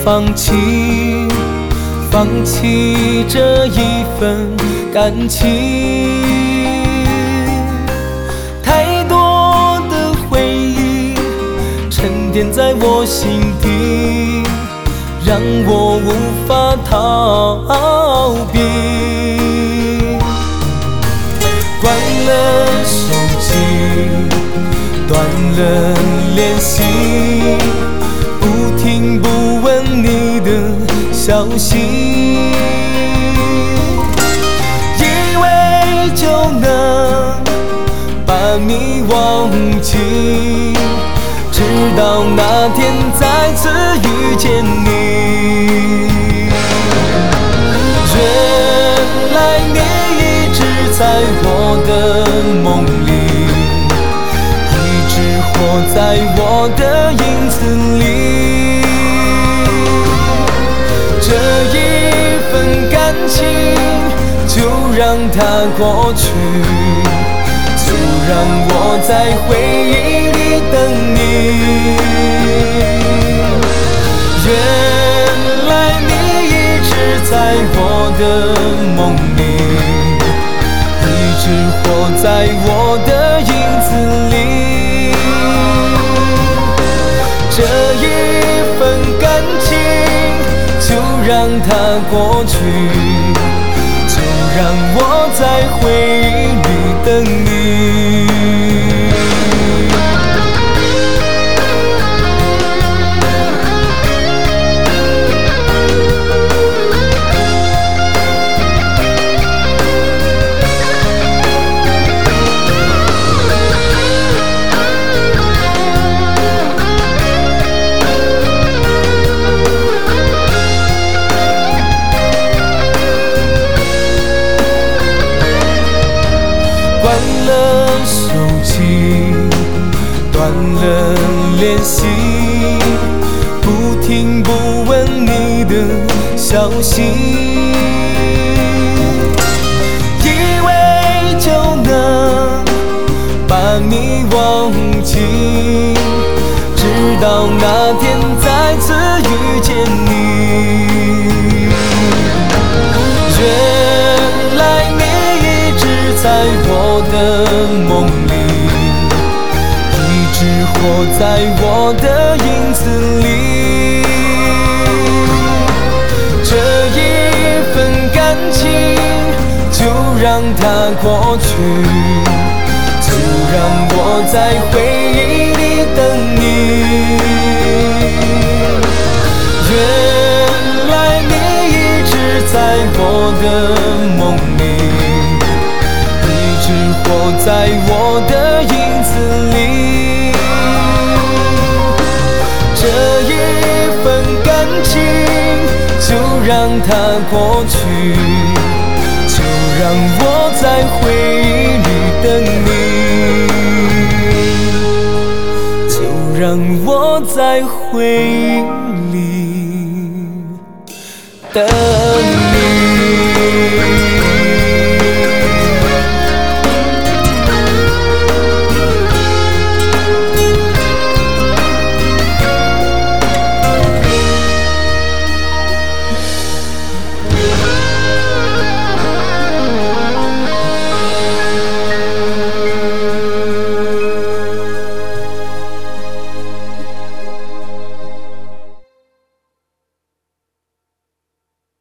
放弃，放弃这一份感情。太多的回忆沉淀在我心底，让我无法逃避。关了手机，断了联系，不听不问你的消息，以为就能把你忘记，直到那天再次遇见你。原来你一直在我的梦里，一直活在我的影子里。这一份感情就让它过去，就让我在回忆里等你。原来你一直在我的梦里，一直活在我的影子里。这一份感情就让它过去，就让我在回忆里等你。关了手机，断了联系，不听不问你的消息，以为就能把你忘记，直到那天再次遇见你。原来你一直在我的梦里，一直活在我的影子里。这一份感情就让它过去，就让我在回忆里等你。原来你一直在我的梦里，一直活在我的影子里。这一份感情就让它过去，就让我在回忆里等你，就让我在回忆里等你。